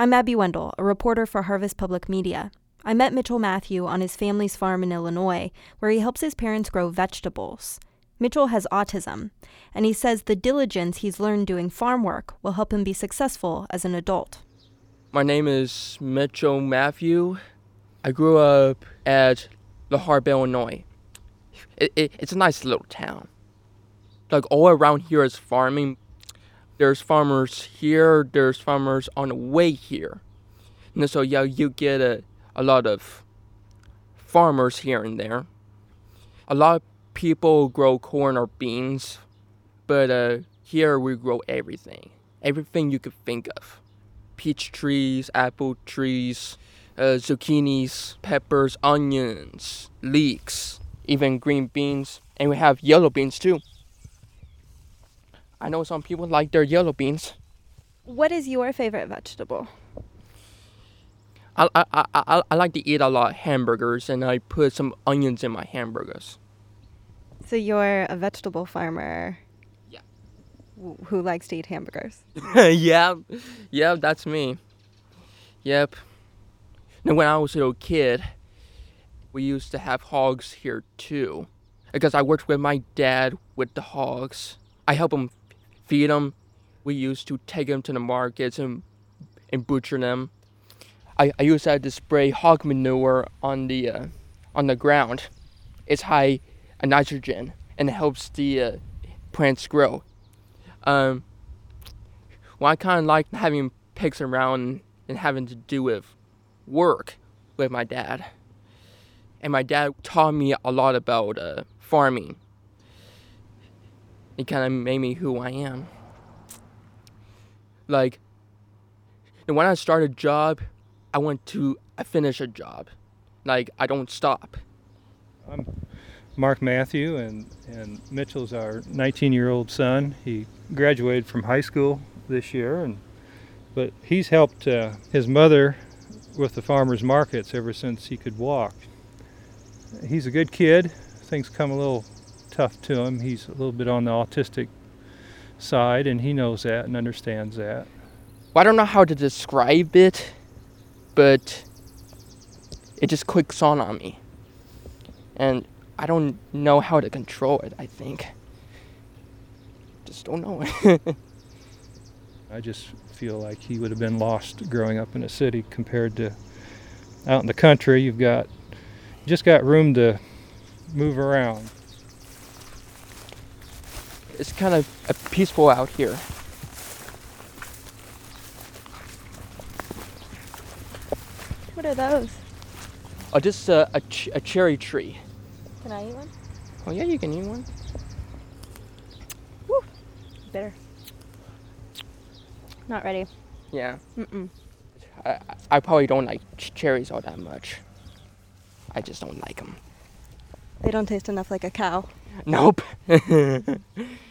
I'm Abby Wendell, a reporter for Harvest Public Media. I met Mitchell Matthew on his family's farm in Illinois, where he helps his parents grow vegetables. Mitchell has autism, and he says the diligence he's learned doing farm work will help him be successful as an adult. My name is Mitchell Matthew. I grew up at La Harpe, Illinois. It's a nice little town. Like, all around here is farming. There's farmers here, there's farmers on the way here. And so, yeah, you get a lot of farmers here and there. A lot of people grow corn or beans, but here we grow everything. Everything you could think of. Peach trees, apple trees, zucchinis, peppers, onions, leeks, even green beans, and we have yellow beans too. I know some people like their yellow beans. What is your favorite vegetable? I like to eat a lot of hamburgers, and I put some onions in my hamburgers. So you're a vegetable farmer. Yeah. Who likes to eat hamburgers? Yeah, that's me. Yep. And when I was a little kid, we used to have hogs here too, because I worked with my dad with the hogs. I help him feed them. We used to take them to the markets and butcher them. I used that to spray hog manure on the ground. It's high in nitrogen and it helps the plants grow. Well, I kind of like having pigs around and having to do with work with my dad. And my dad taught me a lot about farming. It kind of made me who I am. Like, when I start a job, I want to finish a job. Like, I don't stop. I'm Mark Matthew, and Mitchell's our 19-year-old son. He graduated from high school this year, but he's helped his mother with the farmers markets ever since he could walk. He's a good kid. Things come a little tough to him. He's a little bit on the autistic side, and he knows that and understands that. Well, I don't know how to describe it, but it just clicks on me. And I don't know how to control it, I think. Just don't know. I just feel like he would have been lost growing up in a city compared to out in the country. You just got room to move around. It's kind of peaceful out here. What are those? Oh, just a cherry tree. Can I eat one? Oh yeah, you can eat one. Woo! Bitter. Not ready. Yeah. Mm-mm. I probably don't like cherries all that much. I just don't like them. They don't taste enough like a cow. Nope.